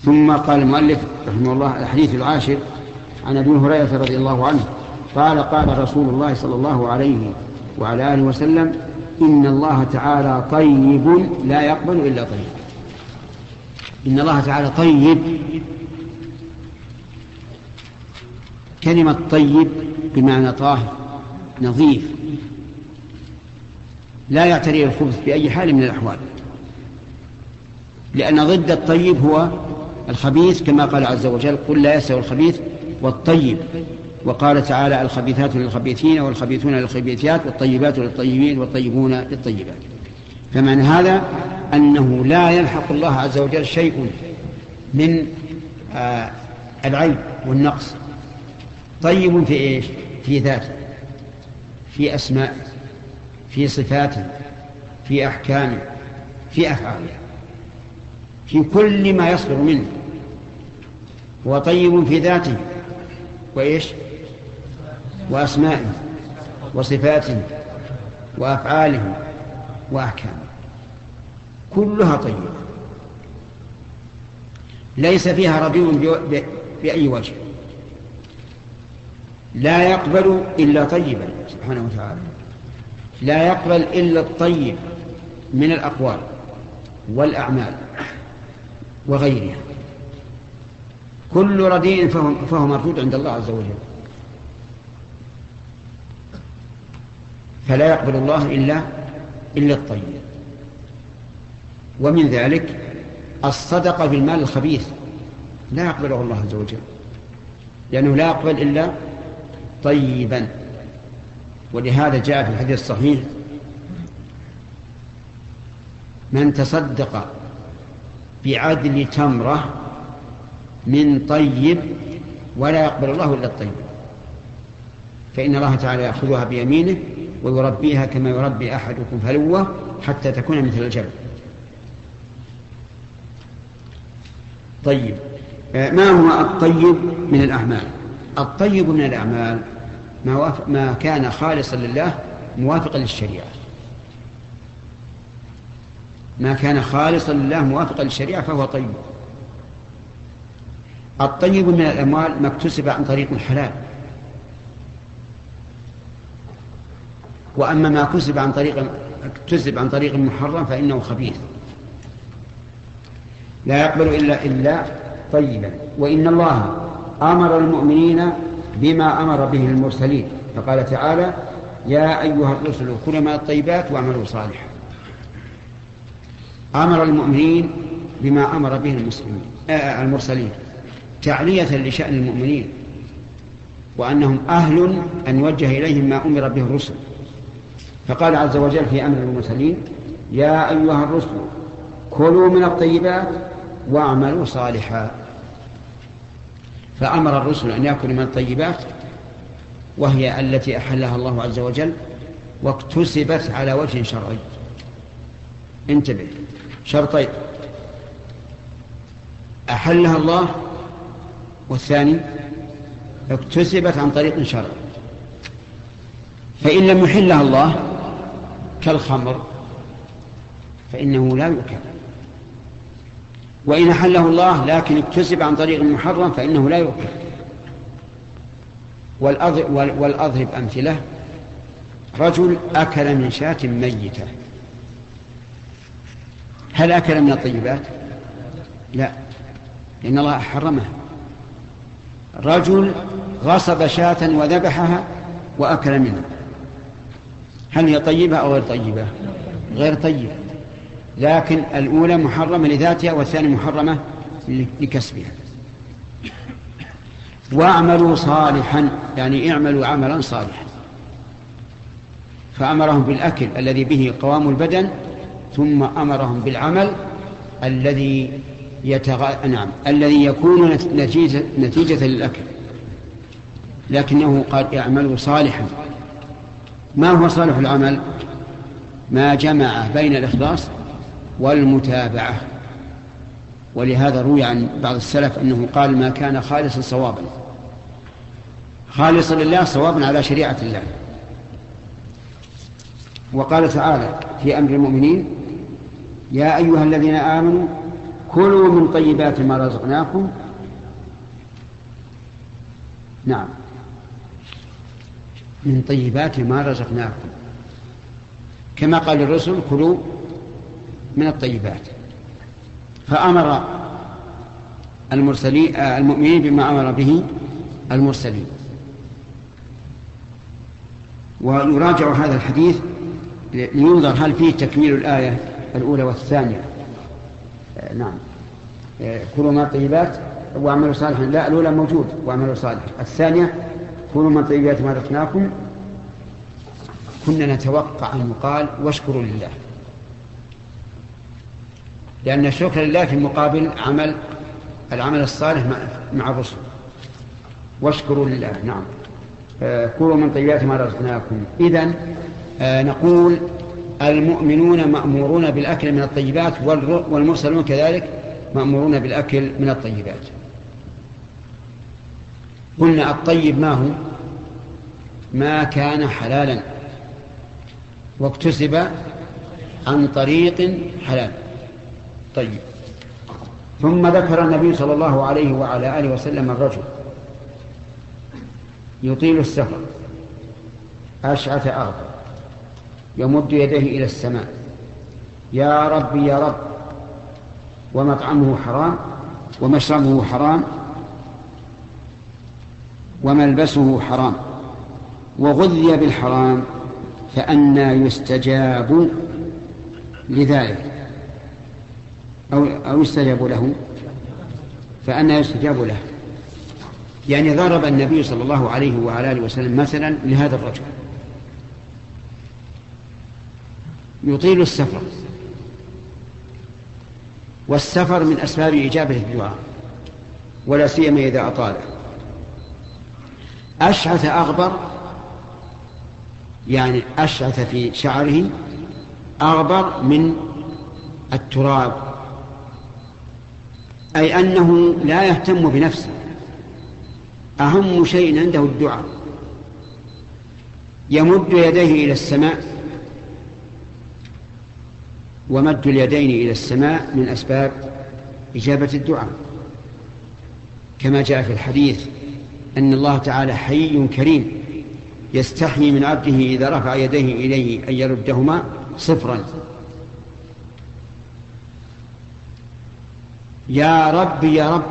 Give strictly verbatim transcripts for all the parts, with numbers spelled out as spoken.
ثم قال المؤلف رحمه الله الحديث العاشر عن أبي هريرة رضي الله عنه قال قال رسول الله صلى الله عليه وعلى آله وسلم إن الله تعالى طيب لا يقبل إلا طيب. إن الله تعالى طيب، كلمة طيب بمعنى طاهر نظيف لا يعتريه الخبث بأي حال من الأحوال، لأن ضد الطيب هو الخبيث كما قال عز وجل قل لا يستوي الخبيث والطيب، وقال تعالى الخبيثات للخبيثين والخبيثون للخبيثات والطيبات للطيبين والطيبون للطيبات. فمعنى هذا أنه لا يلحق الله عز وجل شيء من آه العيب والنقص. طيب في إيش؟ في ذاته، في أسماء، في صفاته، في أحكامه، في أفعاله، في كل ما يصدر منه. هو طيب في ذاته وإيش؟ وأسمائه وصفاته وأفعاله وأحكامه، كلها طيبة ليس فيها ربيع بأي وجه، لا يقبل إلا طيبا سبحانه وتعالى، لا يقبل إلا الطيب من الأقوال والأعمال وغيرها. كل رديء فهو, فهو مردود عند الله عز وجل، فلا يقبل الله إلا, إلا الطيب. ومن ذلك الصدقة بالمال الخبيث لا يقبله الله عز وجل، لأنه لا يقبل إلا طيبا. ولهذا جاء في الحديث الصحيح من تصدق بعدل تمرة من طيب ولا يقبل الله إلا الطيب، فإن الله تعالى يأخذها بيمينه ويربيها كما يربي أحدكم فلوة حتى تكون مثل الجبل. طيب، ما هو الطيب من الأعمال؟ الطيب من الأعمال ما كان خالصا لله موافقا للشريعة، ما كان خالصا لله موافقا للشريعة فهو طيب. الطيب من الأموال ما اكتسب عن طريق الحلال، وأما ما كسب عن طريق اكتسب عن طريق محرم فإنه خبيث لا يقبل إلا إلا طيبا. وإن الله أمر المؤمنين بما أمر به المرسلين، فقال تعالى يا أيها الرسل كلوا من الطيبات واعملوا صالحا. أمر المؤمنين بما أمر به المسلمين آه المرسلين تعلية لشأن المؤمنين، وأنهم أهل أن يوجه إليهم ما أمر به الرسل. فقال عز وجل في أمر المرسلين يا أيها الرسل كلوا من الطيبات واعملوا صالحا. فأمر الرسل أن يأكلوا من الطيبات وهي التي أحلها الله عز وجل واكتسبت على وجه شرعي. انتبه، شرطين: أحلها الله، والثاني اكتسبت عن طريق شرعي. فإن لم يحلها الله كالخمر فإنه لا يؤكل، وإن أحله الله لكن اكتسب عن طريق محرم فإنه لا يؤكل. والأضرب أمثلة: رجل أكل من شاة ميتة، هل أكل من الطيبات؟ لا، لأن الله حرمها. رجل غصب شاة وذبحها وأكل منها، هل هي طيبة أو غير طيبة؟ غير طيبة، لكن الأولى محرمة لذاتها والثانية محرمة لكسبها. واعملوا صالحا يعني اعملوا عملا صالحا، فأمرهم بالأكل الذي به قوام البدن، ثم أمرهم بالعمل الذي يتغ... نعم الذي يكون نتيجة, نتيجة للأكل، لكنه قال اعملوا صالحا. ما هو صالح العمل؟ ما جمع بين الإخلاص والمتابعة. ولهذا روي عن بعض السلف أنه قال ما كان خالصا صوابا، خالصا لله صوابا على شريعة الله. وقال تعالى في أمر المؤمنين يا أيها الذين آمنوا كلوا من طيبات ما رزقناكم. نعم، من طيبات ما رزقناكم، كما قال الرسل كلوا من الطيبات. فأمر المرسلين المؤمنين بما أمر به المرسلين. ويراجع هذا الحديث لينظر هل فيه تكميل الآية الأولى والثانية. نعم، كلوا من الطيبات واعملوا صالحا. لا، الأولى موجود واعملوا صالحا، الثانية كلوا من طيبات ما رزقناكم. كنا نتوقع أن يقال واشكروا لله، لأن الشكر لله في مقابل عمل العمل الصالح مع الرسل. واشكروا لله. نعم، كلوا من طيبات ما رزقناكم. إذن نقول المؤمنون مأمورون بالأكل من الطيبات، والمرسلون كذلك مأمورون بالأكل من الطيبات. قلنا الطيب ما هو؟ ما كان حلالا واكتسب عن طريق حلال. طيب. ثم ذكر النبي صلى الله عليه وعلى آله وسلم الرجل يطيل السفر أشعث أغبر يمد يديه إلى السماء يا رب يا رب، ومطعمه حرام ومشربه حرام وملبسه حرام وغذي بالحرام، فأنى يستجاب لذلك أو, أو يستجاب له فأنى يستجاب له. يعني ضرب النبي صلى الله عليه وعلى آله وسلم مثلا لهذا الرجل يطيل السفر، والسفر من أسباب إجابة الدعاء ولا سيما إذا أطاله. أشعث أغبر يعني أشعث في شعره أغبر من التراب، أي أنه لا يهتم بنفسه، أهم شيء عنده الدعاء. يمد يديه إلى السماء، ومد اليدين إلى السماء من أسباب إجابة الدعاء، كما جاء في الحديث أن الله تعالى حي كريم يستحيي من عبده إذا رفع يديه إليه أن يردهما صفرا. يا رب يا رب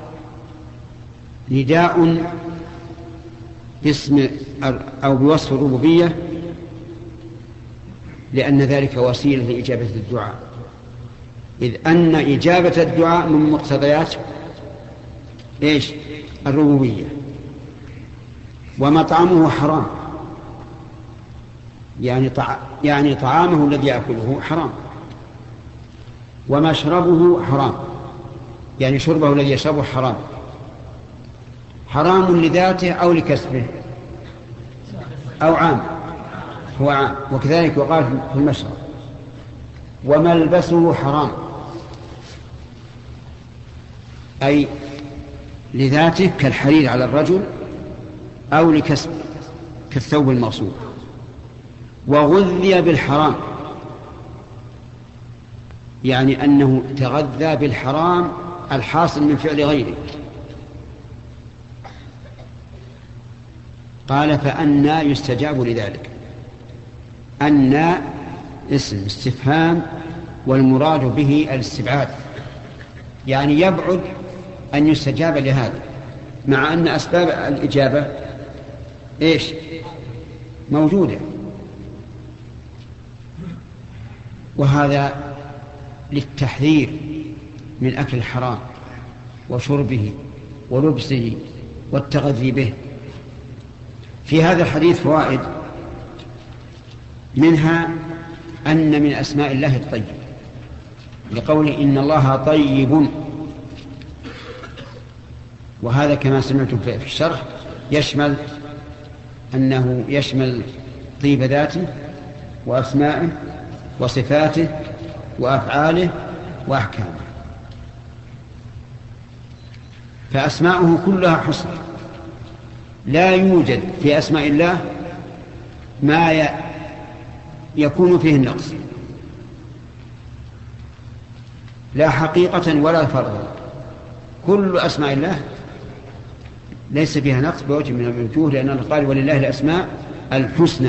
نداء باسم أو بوصف الربوبية، لأن ذلك وسيلة لإجابة الدعاء، إذ أن إجابة الدعاء من مقتضيات إيش؟ الربوبية. ومطعمه حرام يعني, طع... يعني طعامه الذي يأكله حرام، ومشربه حرام يعني شربه الذي يشربه حرام. حرام لذاته أو لكسبه أو عام، هو عام، وكذلك وقال في المشرب. وملبسه حرام أي لذاته كالحرير على الرجل أو لكسب كالثوب المغصوب. وغذي بالحرام يعني أنه تغذى بالحرام الحاصل من فعل غيره. قال فأنى يستجاب لذلك. أنى اسم استفهام والمراد به الاستبعاد، يعني يبعد أن يستجاب لهذا، مع أن أسباب الإجابة إيش؟ موجودة. وهذا للتحذير من أكل الحرام وشربه ولبسه والتغذي به. في هذا الحديث فوائد، منها أن من أسماء الله الطيب، لقوله إن الله طيب، وهذا كما سمعتم في الشرح يشمل أنه يشمل طيب ذاته وأسمائه وصفاته وأفعاله وأحكامه. فأسماؤه كلها حسن، لا يوجد في أسماء الله ما يكون فيه النقص. لا حقيقة ولا فرضا. كل أسماء الله ليس فيها نقص بوجه من الوجوه، لأن الله قال ولله الأسماء الحسنى،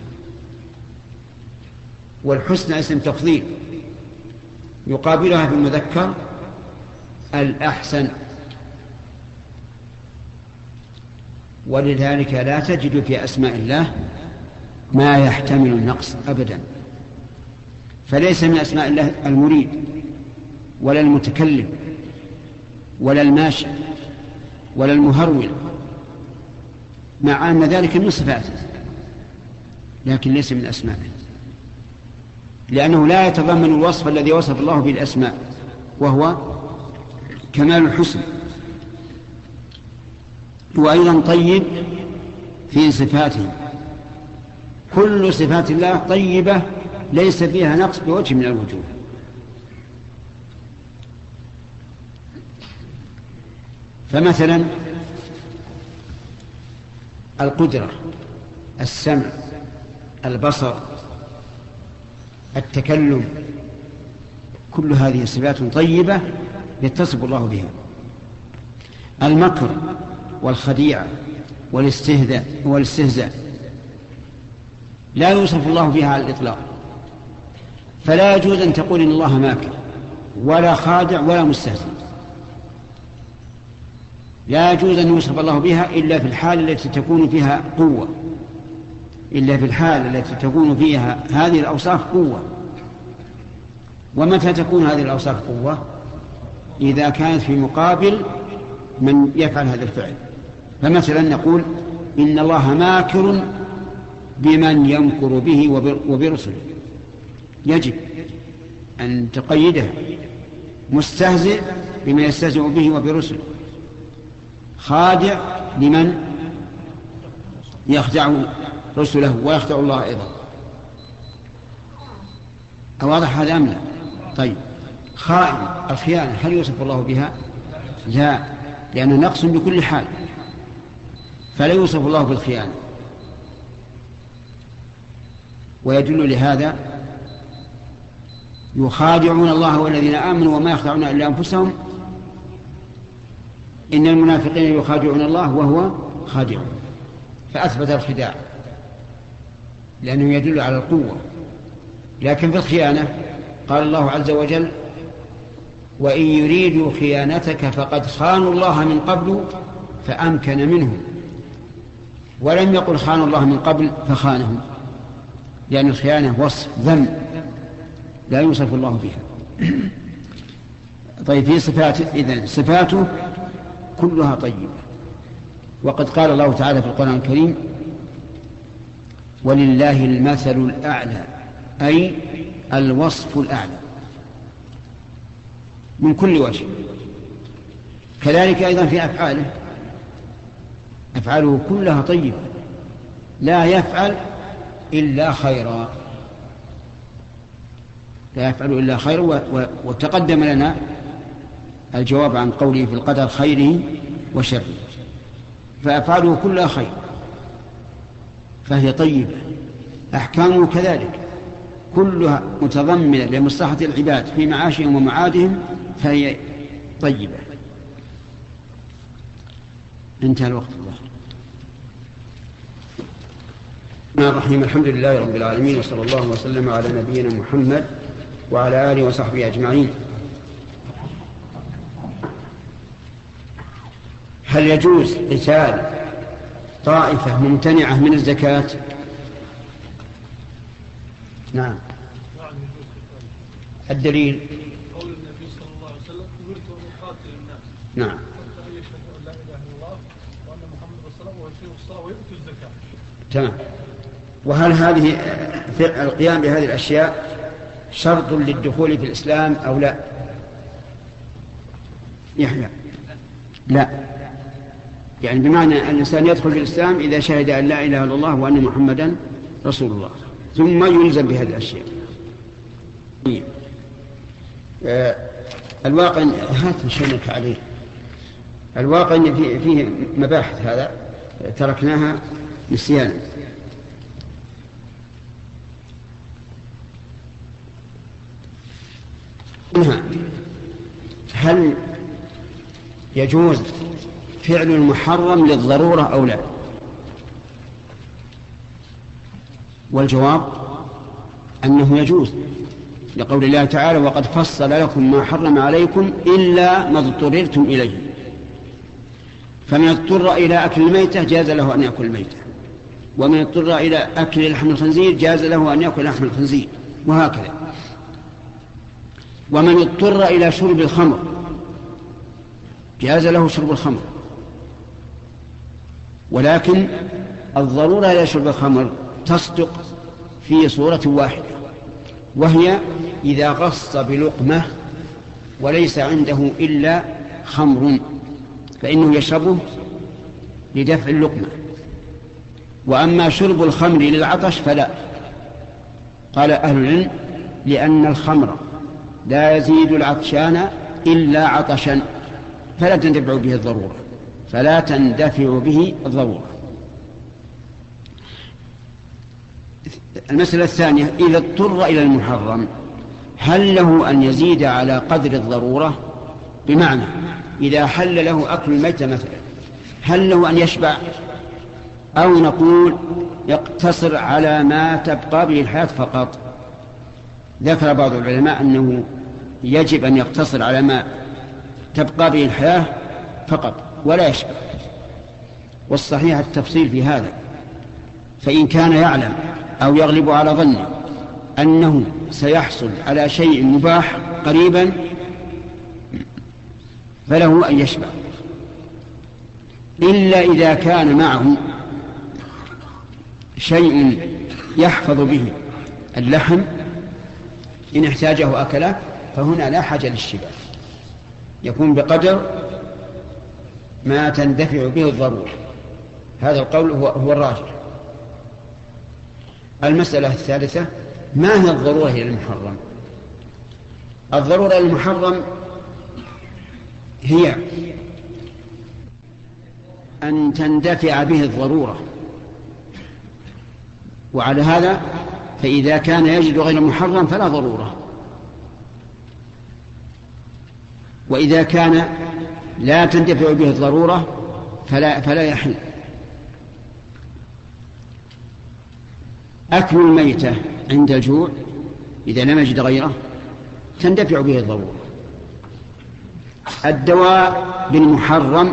والحسنى اسم تفضيل يقابلها في المذكر الأحسن، ولذلك لا تجد في أسماء الله ما يحتمل النقص أبدا. فليس من أسماء الله المريد ولا المتكلم ولا الماشي ولا المهرول، مع أن ذلك من صفاته، لكن ليس من أسمائه، لأنه لا يتضمن الوصف الذي وصف الله به الأسماء، وهو كمال الحسن. وأيضا طيب في صفاته، كل صفات الله طيبة ليس فيها نقص بوجه من الوجوه. فمثلا القدرة، السمع، البصر، التكلم، كل هذه صفات طيبة يتصف الله بها. المكر والخديعة والاستهزاء والاستهزاء لا يوصف الله بها على الإطلاق، فلا يجوز أن تقول إن الله ماكر ولا خادع ولا مستهزئ. لا يجوز أن يوصف الله بها إلا في الحال التي تكون فيها قوة، إلا في الحال التي تكون فيها هذه الأوصاف قوة. ومتى تكون هذه الأوصاف قوة؟ إذا كانت في مقابل من يفعل هذا الفعل. فمثلا نقول إن الله ماكر بمن يمكر به وبرسله، يجب أن تقيدها. مستهزئ بما يستهزئ به وبرسله، خادع لمن يخدع رسله ويخدع الله أيضا. أواضح هذا أم لا؟ طيب، خائن، الخيانة، هل يوصف الله بها؟ لا، لأنه نقص بكل حال، فلا يوصف الله بالخيانة. ويدل لهذا يخادعون الله والذين آمنوا وما يخدعون إلا أنفسهم، إن المنافقين يخادعون الله وهو خادع، فأثبت الخداع لأنه يدل على القوة. لكن في الخيانة قال الله عز وجل وإن يريدوا خيانتك فقد خانوا الله من قبل فأمكن منهم، ولم يقل خانوا الله من قبل فخانهم، لأن الخيانة وصف ذم لا يوصف الله بها. طيب، في صفاته، إذن صفاته كلها طيبة. وقد قال الله تعالى في القرآن الكريم ولله المثل الأعلى، أي الوصف الأعلى من كل وجه. كذلك أيضا في أفعاله، أفعاله كلها طيبة، لا يفعل إلا خيرا، لا يفعل إلا خيرا. وتقدم لنا الجواب عن قوله في القدر خيره وشره، فأفعاله كلها خير فهي طيبة. أحكامه كذلك كلها متضمنة لمصلحة العباد في معاشهم ومعادهم فهي طيبة. انتهى الوقت. الله الرحمن الرحيم، الحمد لله رب العالمين، وصلى الله وسلم على نبينا محمد وعلى آله وصحبه أجمعين. هل يجوز قتال طائفة ممتنعة من الزكاة؟ نعم. الدليل قول النبي صلى الله عليه وسلم أمرت أن أقاتل الناس. نعم. حتى يشهدوا أن لا إله إلا الله وأن محمد رسول الله ويقيموا الصلاة ويؤتوا الزكاة. تمام. وهل هذه القيام بهذه الأشياء شرط للدخول في الإسلام أو لا؟ يحيى لا، يعني بمعنى أن الإنسان يدخل في الإسلام إذا شهد أن لا إله إلا الله وأن محمدا رسول الله، ثم يلزم بهذه الأشياء. آه الواقع هات نشنك عليه. الواقع أن فيه, فيه مباحث هذا تركناها نسيانا. منها هل يجوز فعل المحرم للضرورة أو لا؟ والجواب أنه يجوز، لقول الله تعالى: وقد فصل لكم ما حرم عليكم إلا ما اضطررتم إليه. فمن اضطر إلى أكل الميتة جاز له أن يأكل الميتة، ومن اضطر إلى أكل لحم الخنزير جاز له أن يأكل لحم الخنزير، وهكذا. ومن اضطر إلى شرب الخمر جاز له شرب الخمر، ولكن الضرورة إلى شرب الخمر تصدق في صورة واحدة، وهي إذا غص بلقمة وليس عنده إلا خمر فإنه يشربه لدفع اللقمة. وأما شرب الخمر للعطش فلا. قال أهل العلم: لأن الخمر لا يزيد العطشان إلا عطشا، فلا تندفع به الضرورة فلا تندفع به الضرورة. المسألة الثانية: إذا اضطر إلى المحرم هل له أن يزيد على قدر الضرورة؟ بمعنى إذا حل له أكل الميتة مثلا، هل له أن يشبع، أو نقول يقتصر على ما تبقى به الحياة فقط؟ ذكر بعض العلماء أنه يجب أن يقتصر على ما تبقى به الحياة فقط ولا يشبع، والصحيح التفصيل في هذا. فإن كان يعلم أو يغلب على ظنه أنه سيحصل على شيء مباح قريبا فله أن يشبع، إلا إذا كان معه شيء يحفظ به اللحم إن احتاجه أكله، فهنا لا حاجة للشبع، يكون بقدر ما تندفع به الضرورة. هذا القول هو, هو الراجح. المسألة الثالثة: ما هي الضرورة إلى المحرم؟ الضرورة إلى المحرم هي أن تندفع به الضرورة، وعلى هذا فإذا كان يجد غير محرم فلا ضرورة، وإذا كان لا تندفع به الضرورة فلا, فلا يحل. أكل الميتة عند الجوع إذا لم يجد غيره تندفع به الضرورة. الدواء بالمحرم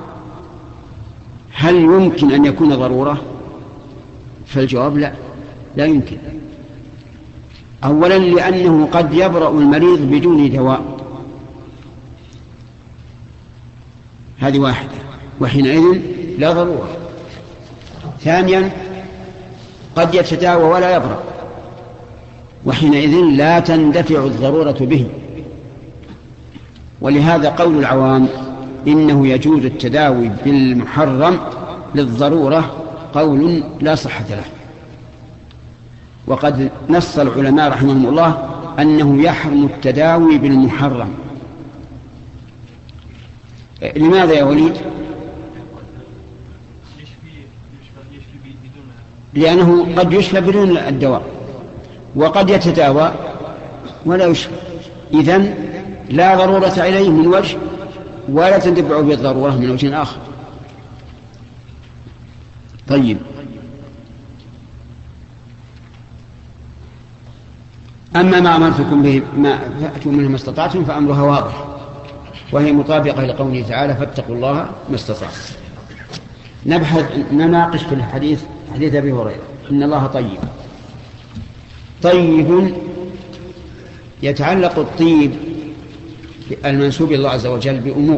هل يمكن أن يكون ضرورة؟ فالجواب لا، لا يمكن. أولا لأنه قد يبرأ المريض بدون دواء، هذه واحدة، وحينئذ لا ضرورة. ثانيا قد يتداوى ولا يبرأ، وحينئذ لا تندفع الضرورة به. ولهذا قول العوام إنه يجوز التداوي بالمحرم للضرورة قول لا صحة له. وقد نص العلماء رحمهم الله أنه يحرم التداوي بالمحرم. لماذا يا وليد؟ لأنه قد يشفى بدون الدواء، وقد يتداوى ولا يشفى، إذن لا ضرورة عليه من وجه، ولا تندفع به الضرورة من وجه آخر. طيب، أما ما أمرتكم به ما فأتوا منه ما استطعتم فأمرها واضح، وهي مطابقة لقوله تعالى: فاتقوا الله ما استطعتم. نبحث نناقش في الحديث حديث أبي هريرة: إن الله طيب. طيب يتعلق الطيب المنسوب إلى الله عز وجل بأمور: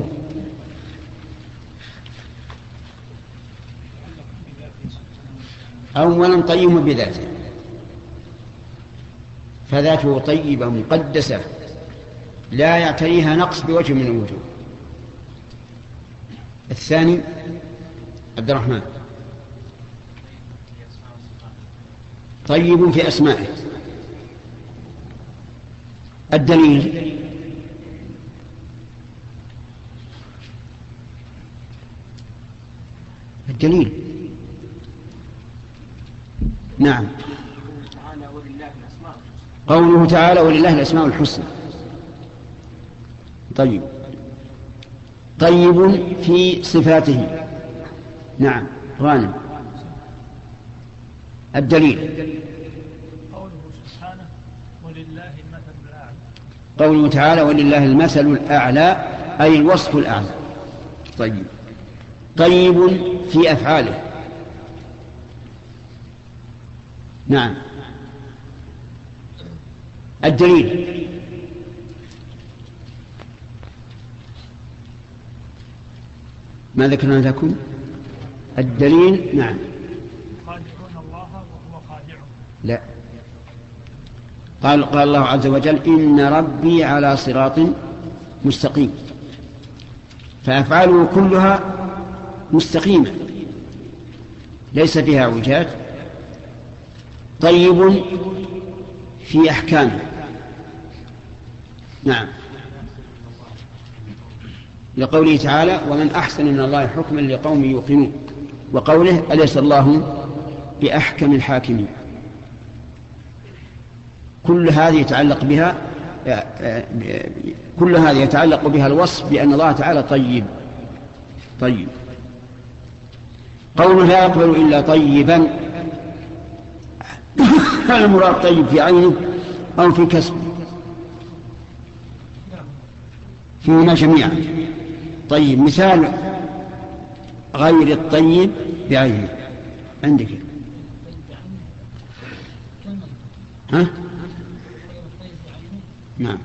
أولا طيب بذاته، فذاته طيبة مقدسة لا يعتريها نقص بوجه من الوجوه. الثاني عبد الرحمن: طيب في أسمائه. الدليل: الدليل نعم، قوله تعالى: ولله الأسماء الحسنى. طيب، طيب في صفاته. نعم غانم. الدليل قوله سبحانه ولله المثل الأعلى. قوله تعالى ولله المثل الأعلى أي الوصف الأعلى. طيب طيب في أفعاله. نعم الدليل ما ذكرنا لكم. الدليل نعم خادعون الله وهو خادعهم. لا قال قال الله عز وجل إن ربي على صراط مستقيم، فأفعاله كلها مستقيمة ليس فيها اعوجاج. طيب في أحكامه. نعم لقوله تعالى ومن أحسن من الله حكما لقوم يوقنون، وقوله أليس الله بأحكم الحاكمين. كل هذه يتعلق بها كل هذه يتعلق بها الوصف بأن الله تعالى طيب. طيب قوله لا يقبل إلا طيبا، هل المراد طيب في عينه أو في كسبه؟ فيهما جميعا. طيب مثال غير الطيب بعينه عندك. ها؟ نعم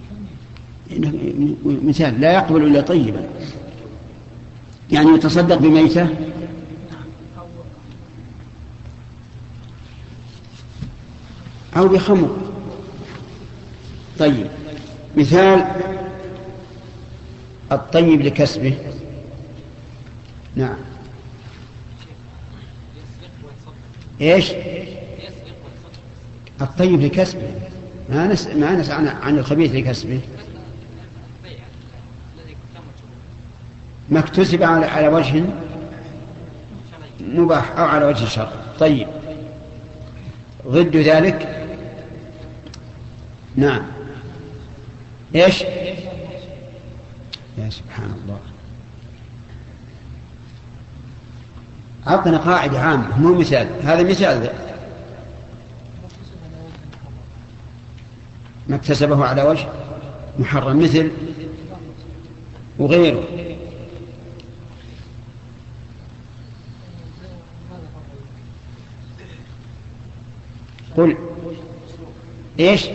مثال لا يقبل إلا طيبا يعني يتصدق بميتة أو بخمر. طيب مثال الطيب لكسبه. نعم إيش الطيب لكسبه؟ ما نسأل ما نسأل عن, عن الخبيث لكسبه. ما اكتسب على, على وجه مباح أو على وجه شر. طيب ضد ذلك. نعم إيش يا سبحان الله. أعطنا قاعدة عامة مو مثال. هذا مثال ما اكتسبه على وجه محرم مثل وغيره. قل إيش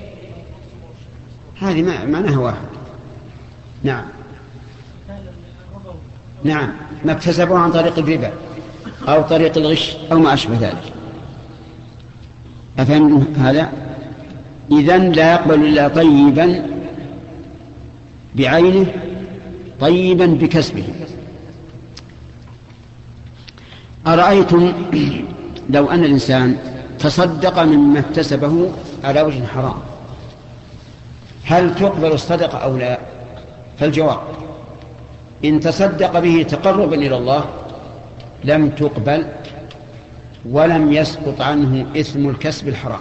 هذه معناها واحد. نعم نعم ما اكتسبه عن طريق الربا أو طريق الغش أو ما أشبه ذلك. أفهم هذا؟ إذن لا يقبل إلا طيبا بعينه طيبا بكسبه. أرأيتم لو أن الإنسان تصدق مما اكتسبه على وجه حرام هل تقبل الصدقة أو لا؟ فالجواب إن تصدق به تقربا إلى الله لم تقبل ولم يسقط عنه إثم الكسب الحرام،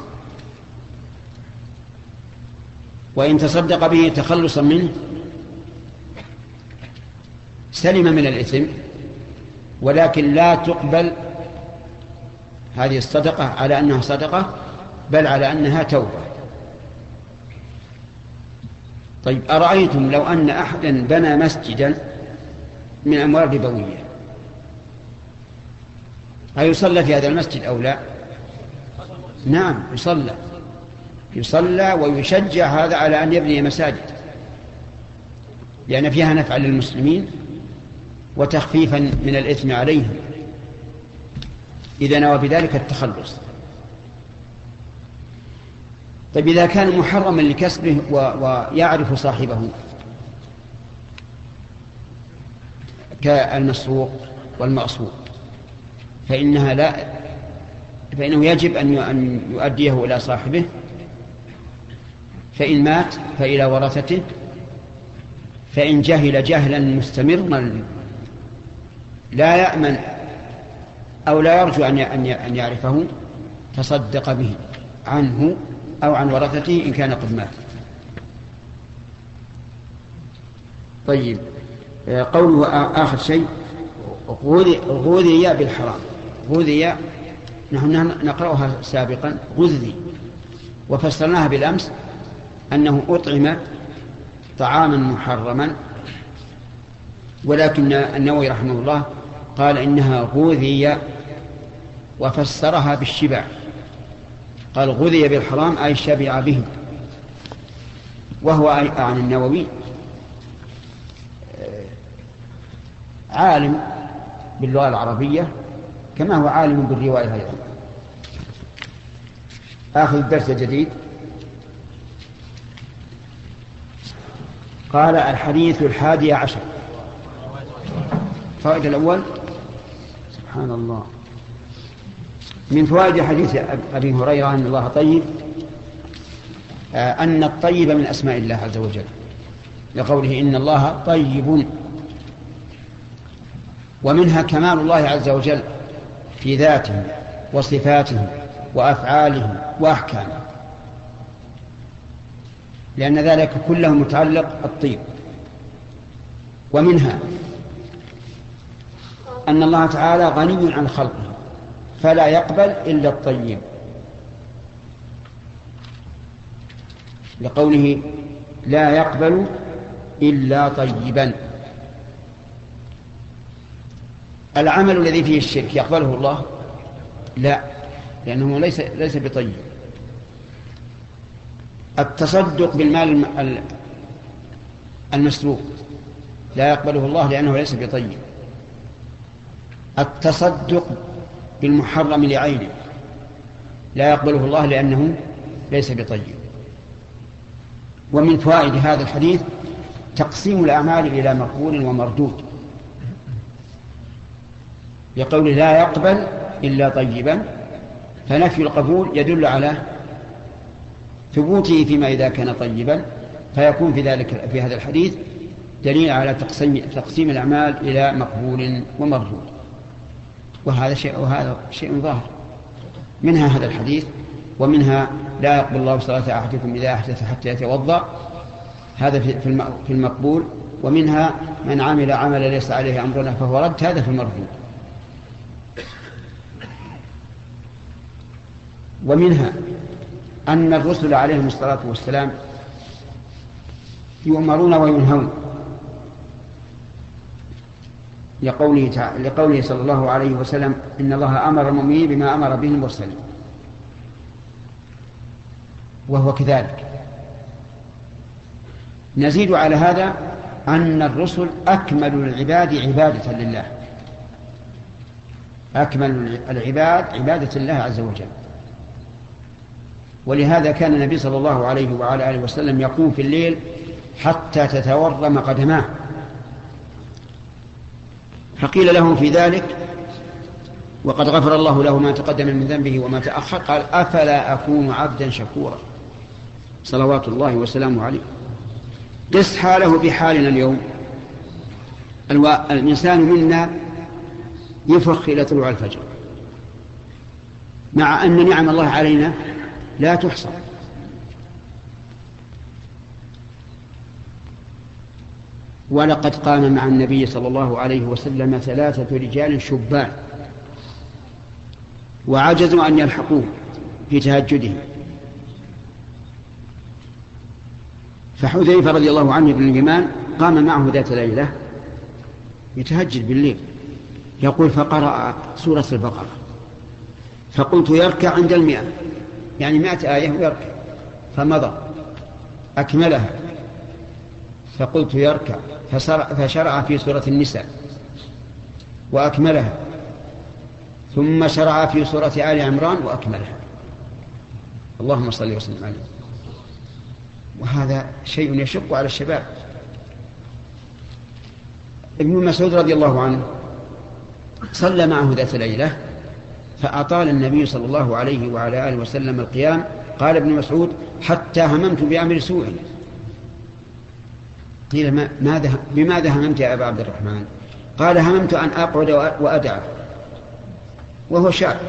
وإن تصدق به تخلصا منه سلم من الإثم، ولكن لا تقبل هذه الصدقة على أنها صدقة بل على أنها توبة. طيب أرأيتم لو أن أحدا بنى مسجدا من أموال ربوية أيصلى في هذا المسجد أو لا؟ نعم يصلى يصلى ويشجع هذا على أن يبني مساجد لأن فيها نفع للمسلمين وتخفيفا من الإثم عليهم إذا نوى بذلك التخلص. طيب إذا كان محرما لكسبه ويعرف صاحبه كالمسروق والمغصوب فإنها لا فإنه يجب أن يؤديه إلى صاحبه، فإن مات فإلى ورثته، فإن جهل جهلا مستمرا لا يأمن أو لا يرجو أن يعرفه تصدق به عنه أو عن ورثته إن كان قد مات. طيب قوله آخر شيء غذي بالحرام. غذي نحن نقرأها سابقا غذي، وفسرناها بالأمس أنه أطعم طعاما محرما، ولكن النووي رحمه الله قال إنها غذي وفسرها بالشبع، قال غذي بالحرام أي شبع به. وهو عن النووي عالم باللغة العربية كما هو عالم بالرواية أيضا. آخر الدرس الجديد قال الحديث الحادي عشر. فائدة الأول سبحان الله. من فوائد حديث أبي هريرة أن الله طيب أن الطيب من أسماء الله عز وجل، لقوله إن الله طيب. ومنها كمال الله عز وجل في ذاته وصفاته وأفعاله وأحكامه، لأن ذلك كله متعلق الطيب. ومنها أن الله تعالى غني عن خلقه فلا يقبل إلا الطيب، لقوله لا يقبل إلا طيبا. العمل الذي فيه الشرك يقبله الله؟ لا، لأنه ليس ليس بطيب. التصدق بالمال المسروق لا يقبله الله لأنه ليس بطيب. التصدق بالمحرم لعينه لا يقبله الله لأنه ليس بطيب. ومن فوائد هذا الحديث تقسيم الأعمال إلى مقبول ومردود، لقوله لا يقبل إلا طيبا، فنفي القبول يدل على ثبوته فيما إذا كان طيبا، فيكون في ذلك في هذا الحديث دليل على تقسيم, تقسيم الأعمال إلى مقبول ومردود، وهذا شيء وهذا شيء ظاهر. منها هذا الحديث، ومنها لا يقبل الله صلاة أحدكم إذا أحدث حتى يتوضأ، هذا في المقبول. ومنها من عمل عملا ليس عليه أمرنا فهو رد، هذا في المردود. ومنها أن الرسل عليهم الصلاة والسلام يؤمرون وينهون، لقوله, تعالى لقوله صلى الله عليه وسلم إن الله أمر المؤمنين بما أمر به المرسلين، وهو كذلك. نزيد على هذا أن الرسل أكمل العباد عبادة لله، أكمل العباد عبادة الله عز وجل. ولهذا كان النبي صلى الله عليه وعلى آله وسلم يقوم في الليل حتى تتورم قدماه، فقيل له في ذلك وقد غفر الله له ما تقدم من ذنبه وما تأخر، قال أفلا أكون عبدا شكورا صلوات الله وسلامه عليه. قس حاله بحالنا اليوم. الإنسان منا يفرخ إلى طلوع الفجر، مع أن نعم الله علينا لا تحصى. ولقد قام مع النبي صلى الله عليه وسلم ثلاثة رجال شبان وعجزوا أن يلحقوه في تهجده، فحذيفة رضي الله عنه بن اليمان قام معه ذات ليلة يتهجد بالليل، يقول فقرأ سورة البقرة، فقلت يركع عند المئة، يعني مئة آية ويركع، فمضى أكملها، فقلت يركع فشرع في سورة النساء وأكملها، ثم شرع في سورة آل عمران وأكملها. اللهم صل وسلم عليه. وهذا شيء يشق على الشباب. ابن مسعود رضي الله عنه صلى معه ذات ليلة فأطال النبي صلى الله عليه وعلى آله وسلم القيام. قال ابن مسعود حتى هممت بأمر سوء. قيل ما ماذا بماذا هممت يا أبا عبد الرحمن؟ قال هممت أن أقعد وأدعى، وهو شاعر.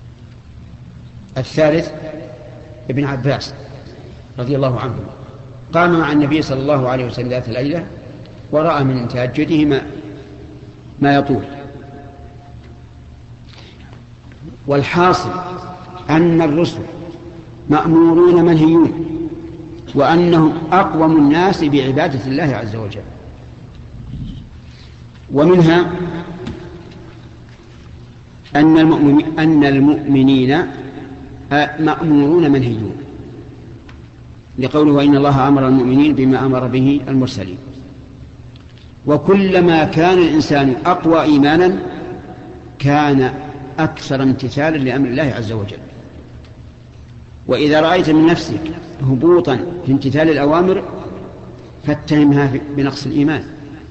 الثالث ابن عباس رضي الله عنه قام مع النبي صلى الله عليه وسلم ذات ليلة ورأى من تهجده ما, ما يطول. والحاصل أن الرسل مأمورون منهيون، وأنهم أقوم الناس بعبادة الله عز وجل. ومنها أن المؤمنين, أن المؤمنين مأمورون منهيون، لقوله وإن الله أمر المؤمنين بما أمر به المرسلين. وكلما كان الإنسان أقوى إيمانا كان أكثر امتثالا لأمر الله عز وجل. وإذا رأيت من نفسك هبوطا في امتثال الأوامر فاتهمها بنقص الإيمان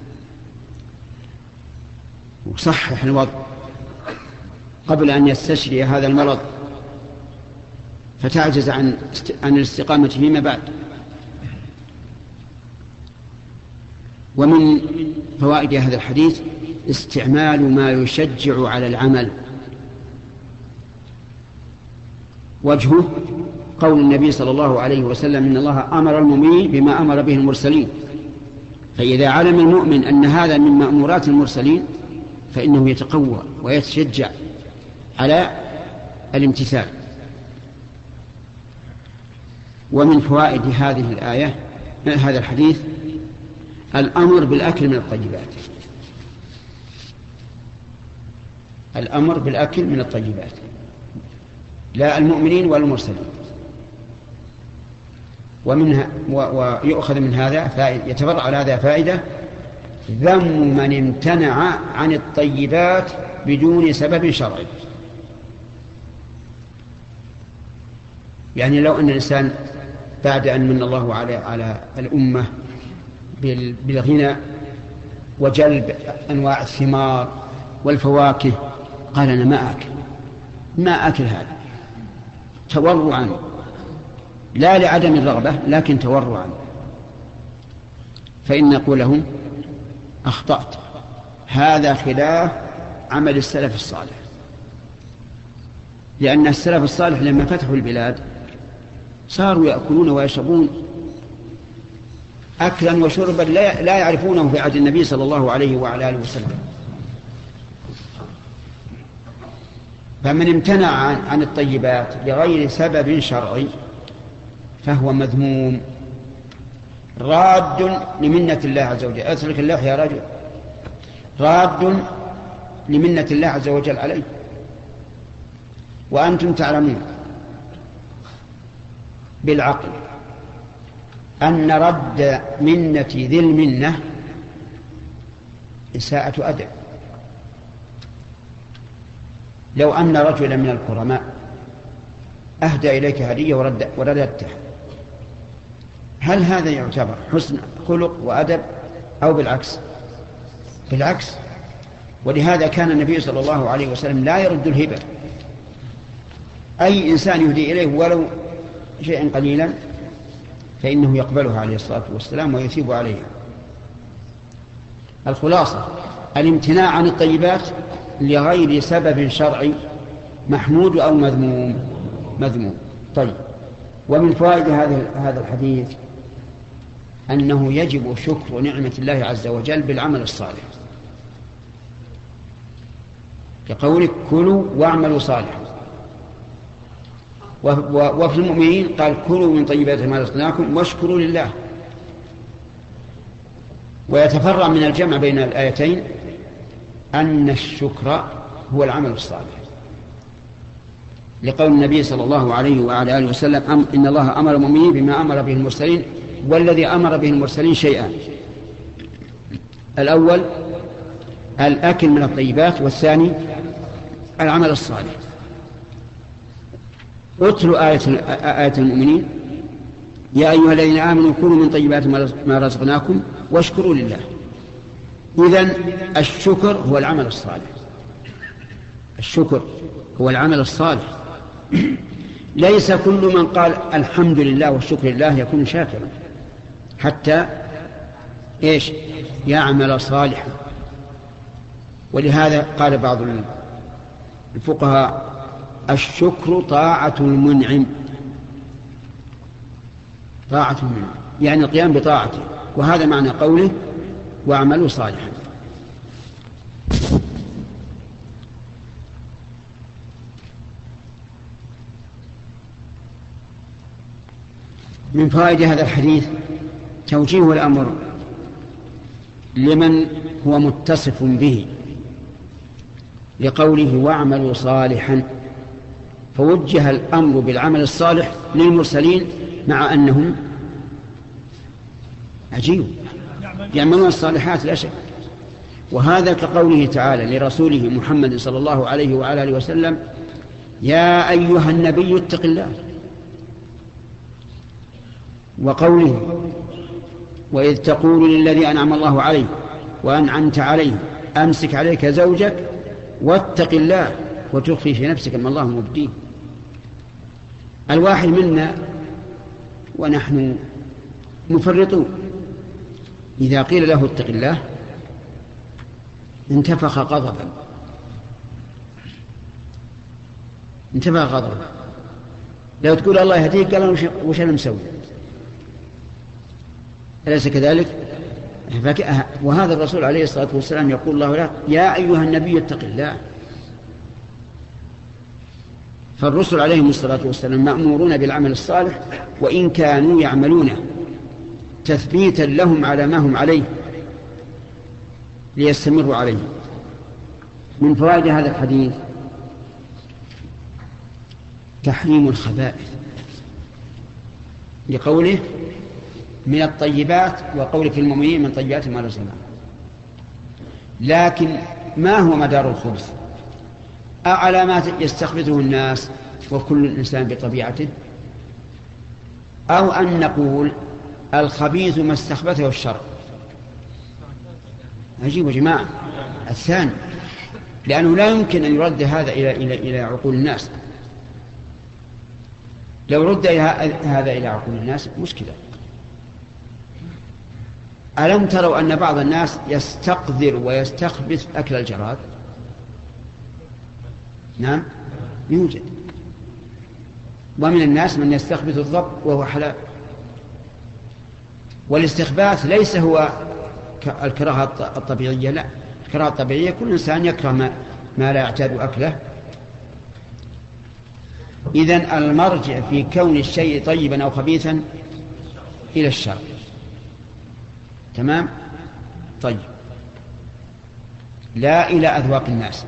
وصحح الوضع قبل أن يستشري هذا المرض فتعجز عن عن الاستقامة فيما بعد. ومن فوائد هذا الحديث استعمال ما يشجع على العمل. وجهه قول النبي صلى الله عليه وسلم إن الله أمر المؤمنين بما أمر به المرسلين، فإذا علم المؤمن أن هذا من مأمورات المرسلين فإنه يتقوى ويتشجع على الامتثال. ومن فوائد هذه الآية هذا الحديث الأمر بالأكل من الطيبات، الأمر بالأكل من الطيبات، لا المؤمنين ولا المرسلين. ومنها ويؤخذ من هذا فائدة، يتفرع على هذا فائدة ذم من امتنع عن الطيبات بدون سبب شرعي. يعني لو أن الإنسان بعد أن من الله على على الأمة بالغنى وجلب أنواع الثمار والفواكه قال أنا ما أكل ما أكل هذا تورعا، لا لعدم الرغبة لكن تورعا، فإن نقول لهم أخطأت، هذا خلاف عمل السلف الصالح. لأن السلف الصالح لما فتحوا البلاد صاروا يأكلون ويشربون أكلا وشربا لا يعرفونه في عهد النبي صلى الله عليه وعلى آله وسلم. فمن امتنع عن الطيبات لغير سبب شرعي فهو مذموم راد لمنة الله عز وجل. أترك اللحية يا رجل، راد لمنة الله عز وجل عليه. وأنتم تعلمون بالعقل أن رد منة ذي المنة إساءة أدب. لو أن رجلا من الكرماء أهدى إليك هدية ورد ورددته، هل هذا يعتبر حسن خلق وأدب أو بالعكس؟ بالعكس. ولهذا كان النبي صلى الله عليه وسلم لا يرد الهبة. أي إنسان يهدي إليه ولو شيئا قليلا فإنه يقبلها عليه الصلاة والسلام ويثيب عليها. الخلاصة الامتناع عن الطيبات لغير سبب شرعي محمود أو مذموم؟ مذموم. طيب، ومن فوائد هذا الحديث أنه يجب شكر نعمة الله عز وجل بالعمل الصالح، كقولك كلوا واعملوا صالحا. وفي المؤمنين قال كلوا من طيبات ما رزقناكم واشكروا لله. ويتفرع من الجمع بين الآيتين أن الشكر هو العمل الصالح، لقول النبي صلى الله عليه وعلى آله وسلم إن الله أمر المؤمنين بما أمر به المرسلين، والذي أمر به المرسلين شيئان: الأول الأكل من الطيبات، والثاني العمل الصالح. اتلوا آية, آية المؤمنين يا أيها الذين آمنوا كلوا من طيبات ما رزقناكم واشكروا لله. إذن الشكر هو العمل الصالح، الشكر هو العمل الصالح. ليس كل من قال الحمد لله والشكر لله يكون شاكرا حتى إيش يعمل صالحا. ولهذا قال بعض الفقهاء الشكر طاعة المنعم، طاعة المنعم. يعني القيام بطاعته، وهذا معنى قوله واعملوا صالحا. من فوائد هذا الحديث توجيه الأمر لمن هو متصف به، لقوله واعملوا صالحا، فوجه الأمر بالعمل الصالح للمرسلين مع أنهم عجيب يعملون الصالحات لا شك. وهذا كقوله تعالى لرسوله محمد صلى الله عليه وعلى آله وسلم يا أيها النبي اتق الله، وقوله وإذ تقول للذي أنعم الله عليه وأنعمت عليه أمسك عليك زوجك واتق الله وتخفي في نفسك ما الله مبديه. الواحد منا ونحن مفرطون إذا قيل له اتق الله انتفخ غضبا انتفخ غضبا لو تقول الله يهديك قال وش أنا مسوي؟ أليس كذلك؟ وهذا الرسول عليه الصلاة والسلام يقول الله له يا أيها النبي اتق الله. فالرسل عليهم الصلاة والسلام مأمورون بالعمل الصالح وإن كانوا يعملونه تثبيتا لهم على ما هم عليه ليستمروا عليه. من فوائد هذا الحديث تحريم الخبائث لقوله من الطيبات، وقول في المؤمنين من طيبات ما رزقناهم. لكن ما هو مدار الخبث؟ أعلى ما يستخبثه الناس وكل الإنسان بطبيعته، أو أن نقول الخبيث ما استخبثه الشر؟ عجيب يا جماعة. الثاني، لأنه لا يمكن أن يرد هذا إلى إلى إلى عقول الناس. لو رد هذا إلى عقول الناس مشكلة. ألم تروا أن بعض الناس يستقذر ويستخبث أكل الجراد؟ نعم يوجد. ومن الناس من يستخبث الضب وهو حلال. والاستخباث ليس هو الكراهة الطبيعية، لا، الكراهة الطبيعية كل إنسان يكره ما, ما لا يعتاد أكله. إذن المرجع في كون الشيء طيبا أو خبيثا إلى الشر. تمام؟ طيب، لا إلى أذواق الناس.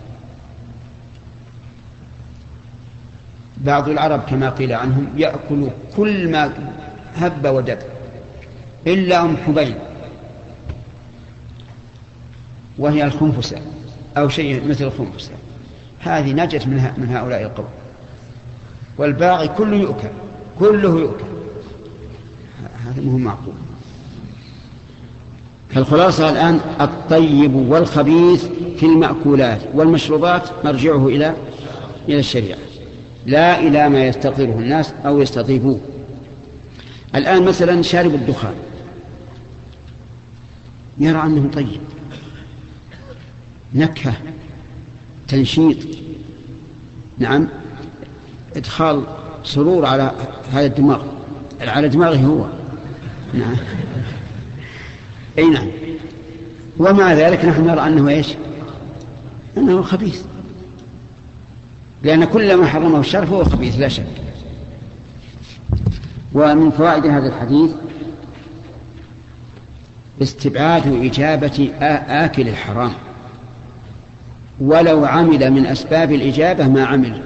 بعض العرب كما قيل عنهم يأكل كل ما هب ودب إلا أم حبين وهي الخنفسة أو شيء مثل الخنفسة، هذه نجت من, من هؤلاء القوم. والباقي كله يؤكل، كله يؤكل، هذا مهم معقول. فالخلاصة الآن الطيب والخبيث في المأكولات والمشروبات مرجعه إلى إلى الشريعة، لا إلى ما يستطيره الناس أو يستطيبوه. الآن مثلا شارب الدخان يرى أنه طيب، نكهة، تنشيط، نعم، إدخال سرور على هذا الدماغ، على دماغه هو، نعم، أي نعم. ومع ذلك نحن نرى أنه إيش؟ أنه خبيث، لأن كل ما حرمه الشرع فهو خبيث لا شك. ومن فوائد هذا الحديث استبعاد إجابة آكل الحرام ولو عمل من أسباب الإجابة ما عمل،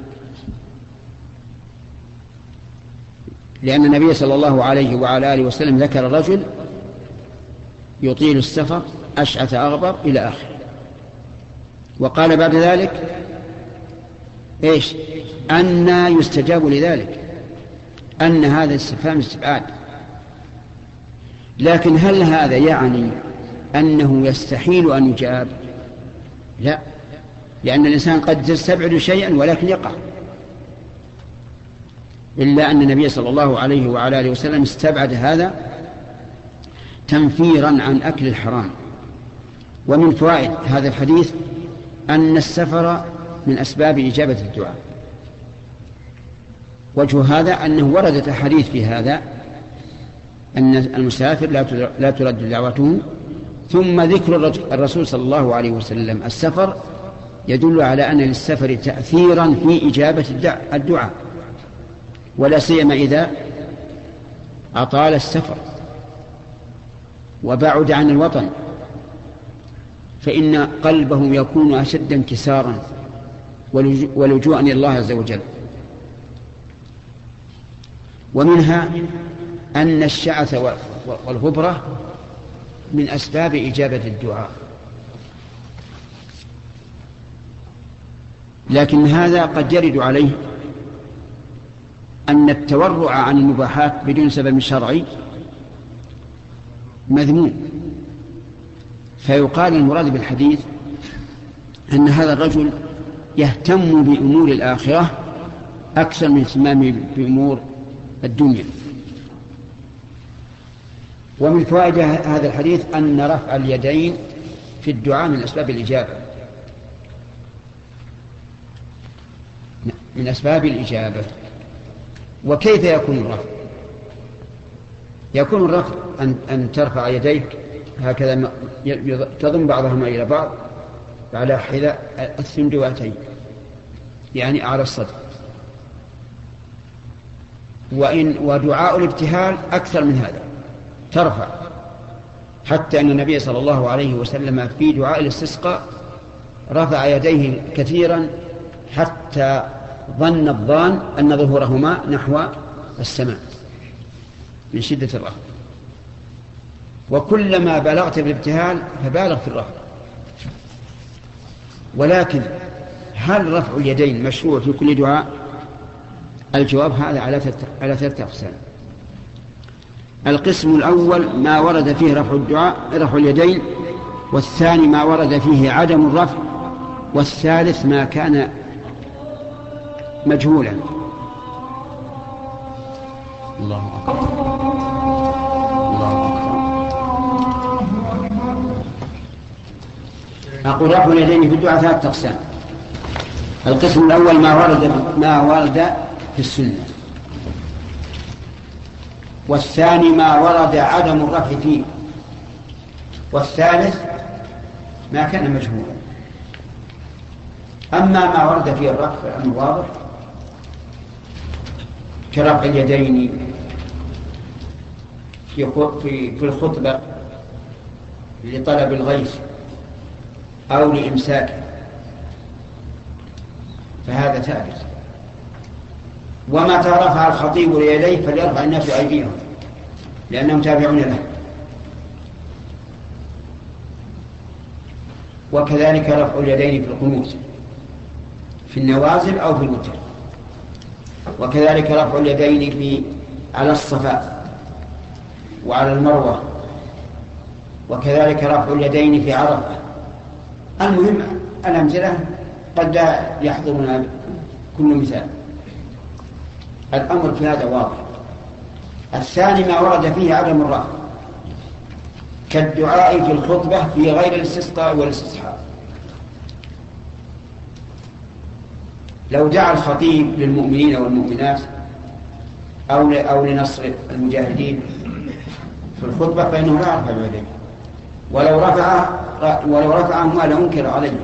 لأن النبي صلى الله عليه وعلى آله وسلم ذكر رجل يطيل السفر أشعث أغبر إلى آخره، وقال بعد ذلك إيش؟ أن يستجاب لذلك، أن هذا استفهام استبعاد. لكن هل هذا يعني أنه يستحيل أن يجاب؟ لا، لأن الإنسان قد يستبعد شيئا ولكن يقع، إلا أن النبي صلى الله عليه وعلى آله وسلم استبعد هذا تنفيرا عن أكل الحرام. ومن فوائد هذا الحديث أن السفر من أسباب إجابة الدعاء. وجه هذا أنه وردت أحاديث في هذا أن المسافر لا ترد دعوته. ثم ذكر الرسول صلى الله عليه وسلم السفر يدل على أن للسفر تأثيرا في إجابة الدعاء، ولا سيما إذا أطال السفر وبعد عن الوطن، فإن قلبه يكون أشد انكسارا ولجوءا إلى الله عز وجل. ومنها أن الشعث والغبرة من أسباب إجابة الدعاء، لكن هذا قد يرد عليه أن التورع عن المباحات بدون سبب شرعي مذموم، فيقال المراد بالحديث أن هذا الرجل يهتم بأمور الآخرة أكثر من اهتمامه بأمور الدنيا. ومن فوائد هذا الحديث أن رفع اليدين في الدعاء من أسباب الإجابة من أسباب الإجابة. وكيف يكون الرفع؟ يكون الرفع أن, أن ترفع يديك هكذا تضم بعضهما إلى بعض على حذاء الثندواتين، يعني أعلى الصدر. وإن ودعاء الابتهال أكثر من هذا، ترفع، حتى أن النبي صلى الله عليه وسلم في دعاء الاستسقاء رفع يديه كثيرا حتى ظن الظان أن ظهورهما نحو السماء من شدة الرفع. وكلما بلغت في الابتهال فبالغ في الرفع. ولكن هل رفع اليدين مشروع في كل دعاء؟ الجواب هذا على ثلاثة أقسام. القسم الأول ما ورد فيه رفع الدعاء رفع اليدين، والثاني ما ورد فيه عدم الرفع، والثالث ما كان مجهولا. الله أكبر الله أكبر. أقول رفع اليدين في الدعاء ثلاثة أقسام. القسم الأول ما ورد ما ورد في السنة، والثاني ما ورد عدم الرفع فيه، والثالث ما كان مجهولا. أما ما ورد فيه الرفع فالأمر واضح، كرفع اليدين في في الخطبة لطلب الغيث أو لإمساك، فهذا ثابت. ومتى رفع الخطيب ليديه فليرفع الناس أيديهم لأنهم تابعون له. وكذلك رفع اليدين في القنوت في النوازل أو في الوتر، وكذلك رفع اليدين في على الصفا وعلى المروة، وكذلك رفع اليدين في عرفة. المهم الأمثلة قد لا يحضرنا كل مثال. الأمر في هذا واضح. الثاني ما ورد فيه عدم الرفع كالدعاء في الخطبة في غير الاستسقاء والاستصحاب. لو دعا الخطيب للمؤمنين والمؤمنات أو أو لنصر المجاهدين في الخطبة فإنه لا يرفع يديه، ولو رفع ولو رفعهما لمنكر عليه.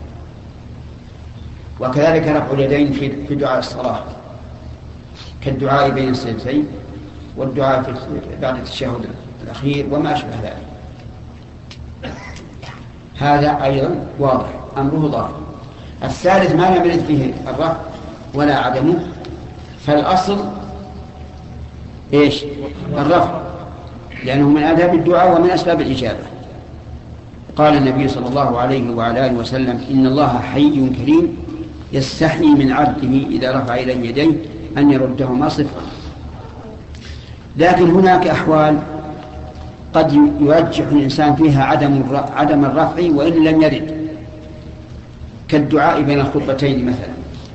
وكذلك رفع اليدين في دعاء الصلاة كالدعاء بين السجدتين والدعاء في بعد التشهد الأخير وما أشبه ذلك. هذا أيضا واضح، أمره ظاهر. الثالث ما لم يرد فيه الرفع ولا عدمه، فالأصل إيش؟ الرفع، لأنه من آداب الدعاء ومن أسباب الإجابة. قال النبي صلى الله عليه وعلى آله وسلم: إن الله حي كريم يستحيي من عبده إذا رفع إليه يديه أن يردهما صفرا. لكن هناك أحوال قد يرجح الإنسان فيها عدم عدم الرفع وإن لم يرد، كالدعاء بين الخطبتين مثلا.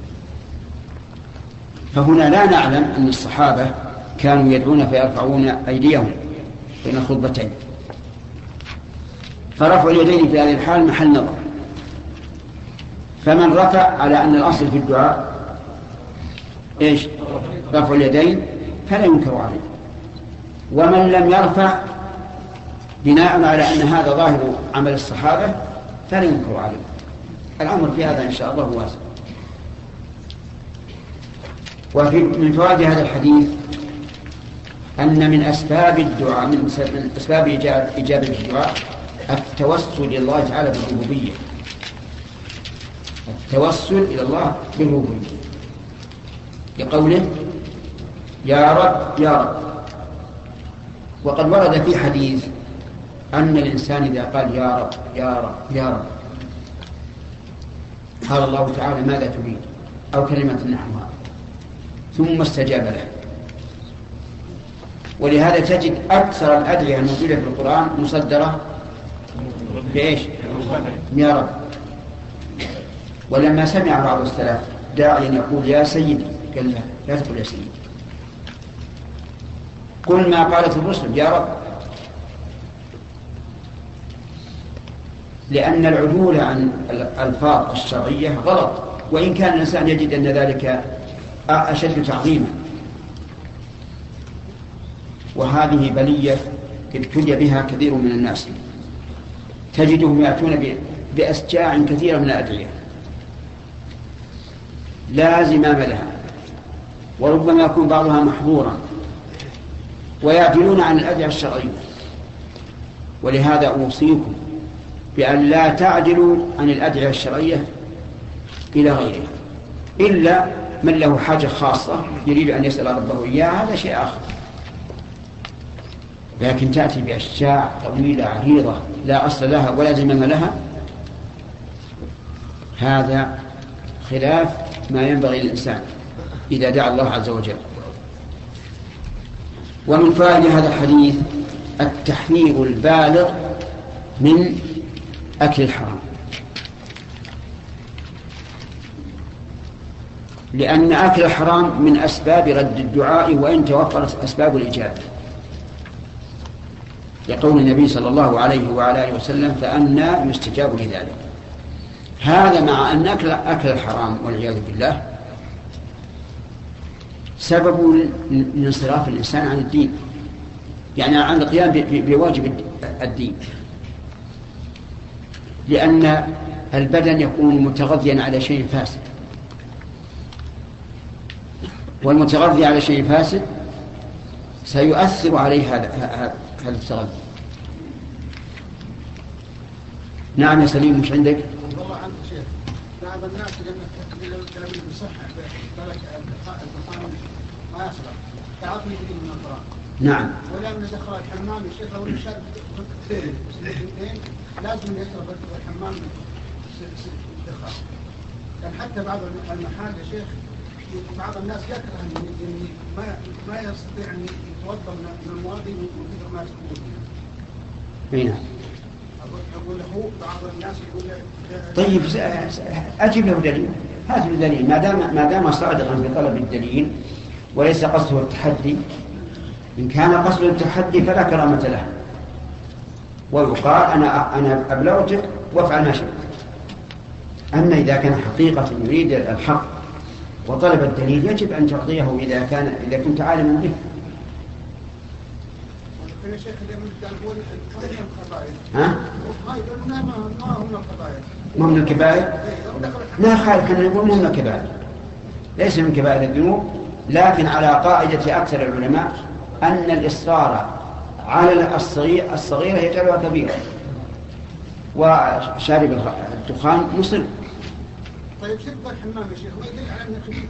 فهنا لا نعلم أن الصحابة كانوا يدعون فيرفعون أيديهم بين الخطبتين، فرفع اليدين في هذه الحال محل نظر. فمن رفع على أن الأصل في الدعاء إيش؟ رفع اليدين فلا ينكر عليه، ومن لم يرفع بناء على أن هذا ظاهر عمل الصحابة فلا ينكر عليه. الأمر في هذا إن شاء الله واسع. وفي من فوائد هذا الحديث أن من أسباب الدعاء من أسباب إجابة الدعاء التوسل إلى الله تعالى بالربوبية، التوسل إلى الله بالربوبية، لقوله يا رب يا رب. وقد ورد في حديث أن الإنسان إذا قال يا رب يا رب يا رب قال الله تعالى ماذا تريد أو كلمة نحوها ثم استجاب له. ولهذا تجد أكثر الأدعية الموجودة في القرآن مصدرة بإيش؟ يا رب. ولما سمع بعض السلف داعيا يقول يا سيدي قال لا لا تقول يا سيدي، قل ما قالت الرسل يا رب، لأن العدول عن الألفاظ الشرعية غلط، وإن كان الإنسان يجد أن ذلك أشد تعظيما. وهذه بلية ابتلي بها كثير من الناس، تجدهم يأتون بأسجاع كثيرة من الأدعية لا زمام لها، وربما يكون بعضها محظورا، ويعدلون عن الأدعية الشرعية. ولهذا أوصيكم بأن لا تعدلوا عن الأدعية الشرعية إلى غيرها إلا من له حاجة خاصة يريد أن يسأل ربه إياها، هذا شيء آخر. لكن تأتي بأشجاع طويلة عريضة لا أصل لها ولا زمام لها، هذا خلاف ما ينبغي للإنسان إذا دعا الله عز وجل. ومن فوائد هذا الحديث التحذير البالغ من أكل الحرام، لأن أكل الحرام من أسباب رد الدعاء وإن توفرت أسباب الإجابة، يقول النبي صلى الله عليه وعلى آله وسلم فأنى يستجاب لذلك. هذا مع أن أكل, أكل الحرام والعياذ بالله سبب لانصراف الإنسان عن الدين، يعني عن القيام بواجب الدين، لأن البدن يكون متغذيا على شيء فاسد، والمتغذي على شيء فاسد سيؤثر عليه هذا هذا التغذي. نعم يا سليم، مش عندك؟ والله عنك شيخ، بعض الناس لما الكلام بصحة بالك الدخان ما يصلح تعاطي يدين من القرآن. نعم. ولما دخل الحمام الشيخ لو شرب كثير سنتين لازم يشرب الحمام الدخان. كان حتى بعض المحال يا شيخ بعض الناس يكره ان ما ما يستطيع ان يتوضا من المواد من كثر ما تكون. نعم. أقول له بعض الناس يقول طيب أجب له دليل، هات له دليل، ما دام ما دام صادقا في طلب الدليل وليس قصده التحدي. إن كان قصده التحدي فلا كرامة له، ويقال أنا أنا أبلغتك وافعل ما شئت. أما إذا كان حقيقة يريد الحق وطلب الدليل يجب أن تعطيه إذا كان إذا كنت عالما به. يا شيخ اليوم يقول هاي من الخبائث. ها؟ هاي ما ما هم الخبائث. ما من الكبائر؟ لا خالف أن نقول ما من الكبائر، ليس من كبائر الذنوب، لكن على قاعدة أكثر العلماء أن الإصرار على الصغير الصغيرة يجعلها كبيرة، وشارب الدخان مصر. طيب شرب الحمام يا شيخ ويدل على أنه خبيث.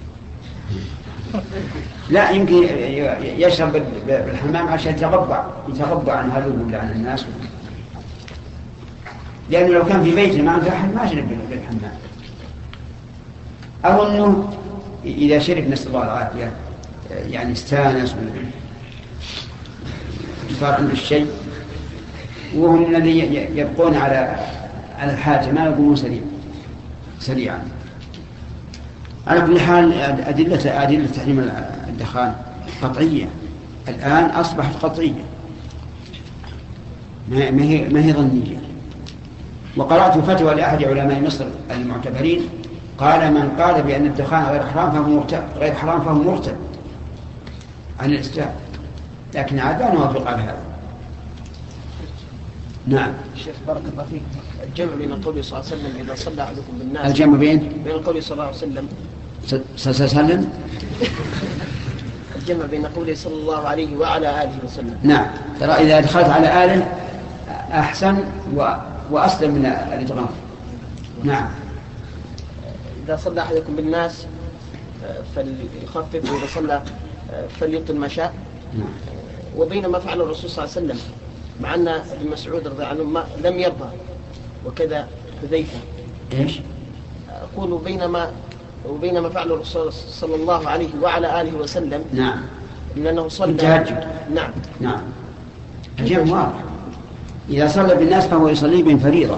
لا، يمكن يشرب بالحمام عشان يتغبع يتغبع عن هذا ولا عن الناس، لأنه لو كان في بيته ما عنده أحد ما شرب بالحمام. أو أنه إذا شرب نسأل الله العافية يعني استانس صار عنده الشيء، وهم الذي يبقون على على الحاجة ما يقومون سريع سريعا. على كل حال أدلة أدلة تحريم الدخان قطعية، الآن أصبحت قطعية ما هي ما هي ظنية. وقرأت فتوى لأحد علماء مصر المعتبرين قال من قال بأن الدخان غير حرام فهو مرتد غير حرام فهو مرتد عن الإسلام. لكن عاد لا نوافق على هذا. نعم. شيخ بارك الله فيك، الجمع بين القول صلى الله عليه وسلم إذا صلى أحدكم بالناس، الجمع بين بين القول صلى الله عليه وسلم صلى الله عليه وسلم الجمع بين قوله صلى الله عليه وعلى آله وسلم. نعم، ترى إذا دخلت على آله أحسن و... وأسلم من الإدغام. نعم. إذا صلى أحدكم بالناس فليخفف، وإذا صلى فليطل ما شاء. نعم. وبينما فعل الرسول صلى الله عليه وسلم، مع أن ابن مسعود رضي الله عنه لم يرضى، وكذا حذيفة. إيش؟ أقول بينما وبينما فعل الرسول صلى الله عليه وعلى آله وسلم. نعم. لأنه صلى التهجد. نعم. نعم. الجمع واضح. إذا صلى بالناس فهو يصلي بهم فريضة،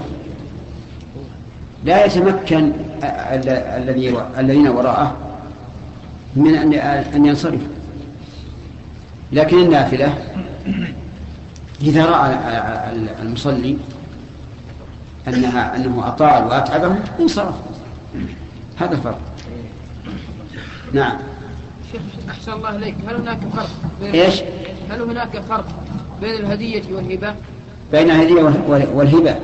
لا يتمكن الذي الذين وراءه من أن أن ينصرف. لكن النافلة إذا رأى المصلي أنها أنه أطال وأتعبه انصرف. هذا الفرق. نعم. شيخ أحسن الله إليك، هل هناك فرق بين إيش؟ هل هناك فرق بين الهدية والهبة؟ بين الهدية والهبة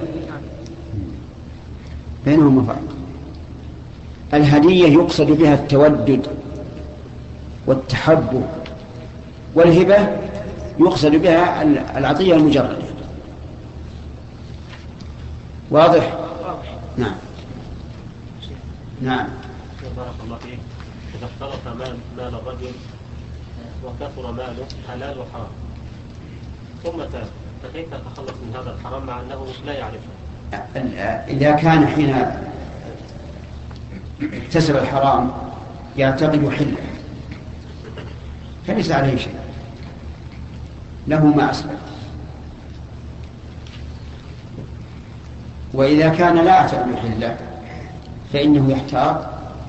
بينهما فرق. الهدية يقصد بها التودد والتحبب، والهبة يقصد بها العطية المجردة. واضح؟ نعم. نعم. بارك الله فيك. إذا اختلط مال مال الرجل وكثر ماله حلال وحرام ثم تاب، فكيف يتخلص من هذا الحرام مع أنه لا يعرفه؟ إذا كان حين اكتسب الحرام يعتقد حله فليس عليه شيء، له ما أسبق. وإذا كان لا يعتقد حله فإنه يحتاط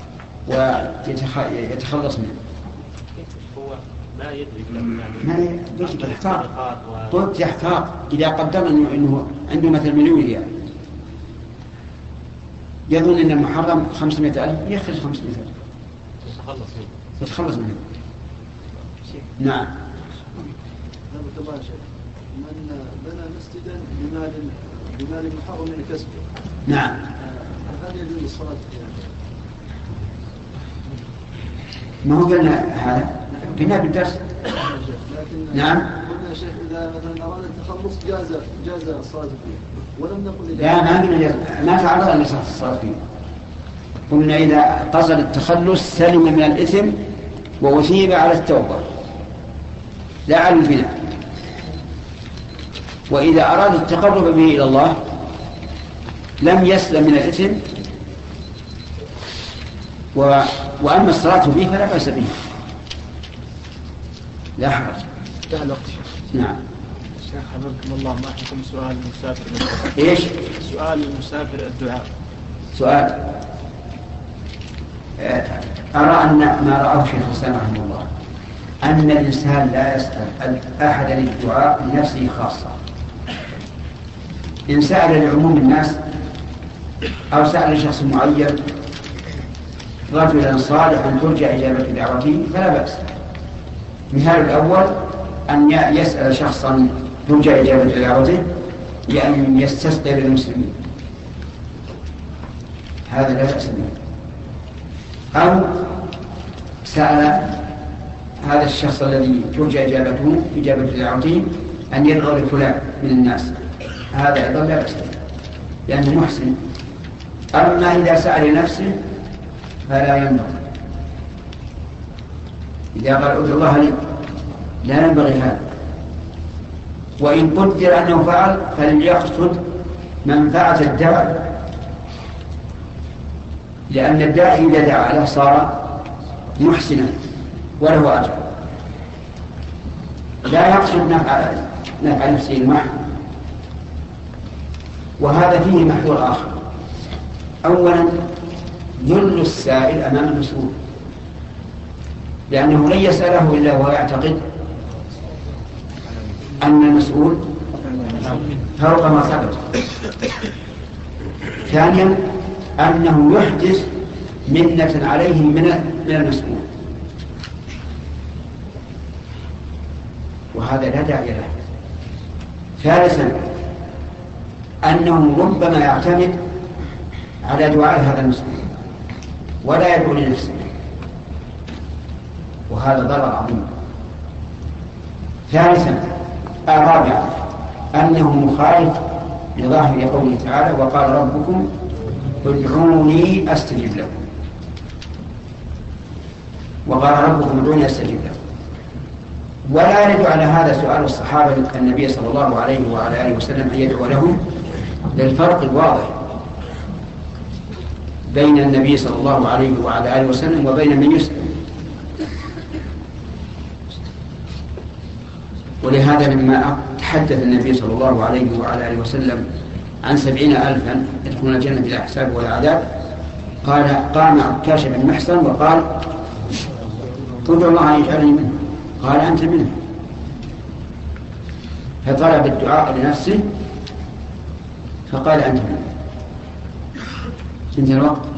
ويتخلص منه. هو ما يدري ما يدري يحتاط. قلت يحتاط إذا قدر إنه, إنه عنده مثل مليون ريال، يظن إن المحرم خمسمائة ألف، يخرج خمسمائة ألف يتخلص منه. يتخلص منه. نعم. من بنى مسجدا بمال بمال محرم من كسبه. نعم. هل يجوز الصلاة فيها؟ ما هو قلنا هذا قلنا بالدرس. نعم. قلنا يا شيخ إذا مثلا أراد التخلص جاز جاز الصلاة فيه، ولم نقل لا ما قلنا ما تعرض أن يصح الصلاة فيه. قلنا إذا قصد التخلص سلم من الإثم وأثيب على التوبة لا على البناء. وإذا أراد التقرب به إلى الله لم يسلم من الإثم و... وأما الصلاة به فلا بأس به، لا حرج. انتهى الوقت. نعم. شيخ حفظكم الله، ما حكم سؤال المسافر بالدعاء؟ إيش؟ سؤال المسافر الدعاء. سؤال أرى أن ما رأاه شيخ الإسلام رحمه الله أن الإنسان لا يسأل أحدا للدعاء لنفسه خاصة. إن سأل لعموم الناس أو سأل شخص معين رجلا صالحا ترجى إجابة دعوته فلا بأس. مثال الأول أن يسأل شخصا ترجى إجابة دعوته بأن يستسقي للمسلمين، هذا لا بأس به. أو سأل هذا الشخص الذي ترجى إجابته إجابة دعوته أن يدعو لفلان من الناس، هذا أيضا لا بأس به لأنه محسن. أما إذا سأل لنفسه فلا ينبغي. إذا قال ادعو الله لي لا ينبغي هذا. وإن قدر أنه فعل فليقصد منفعة الداعي، لأن الداعي إذا دعا له صار محسنا وله أجر، لا يقصد نفع نفع نفسه المحض. وهذا فيه محذور آخر. أولا ذل السائل أمام المسؤول، لأنه لن يسأله إلا وهو يعتقد أن المسؤول فوق ما ثبت. ثانيا أنه يحدث منة عليه من المسؤول. وهذا لا داعي له. ثالثا أنه ربما يعتمد على دعاء هذا المسلم ولا يدعو لنفسه، وهذا ضرر عظيم. ثالثا رابعا أنه مخالف لظاهر قوله تعالى وقال ربكم ادعوني أستجب لكم، وقال ربكم ادعوني أستجب لكم. ولا يرد على هذا سؤال الصحابة النبي صلى الله عليه وعلى آله وسلم أن يدعو لهم للفرق الواضح بين النبي صلى الله عليه وعلى آله وسلم وبين من يسلم. ولهذا لما تحدث النبي صلى الله عليه وعلى آله وسلم عن سبعين ألفا يدخلون الجنة بلا حساب ولا عذاب، قال قام عكاش بن محصن وقال ادعو الله أن يجعلني منه، قال أنت منه، فطلب الدعاء لنفسه فقال أنت منه. انتهى الوقت.